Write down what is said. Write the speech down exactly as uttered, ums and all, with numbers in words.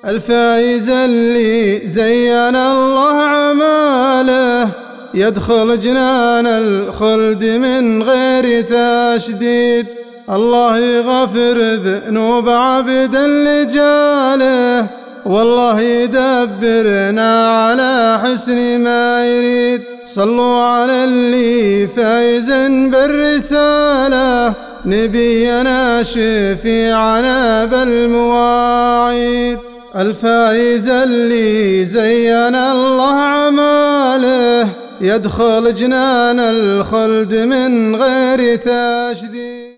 الفايز اللي زين الله عماله يدخل جنان الخلد من غير تشديد. الله يغفر ذنوب عبد لجاله، والله يدبرنا على حسن ما يريد. صلوا على اللي فايز بالرسالة، نبينا شفيعنا بالمواعيد. الفايز اللي زين الله عماله يدخل جنان الخلد من غير تشديد.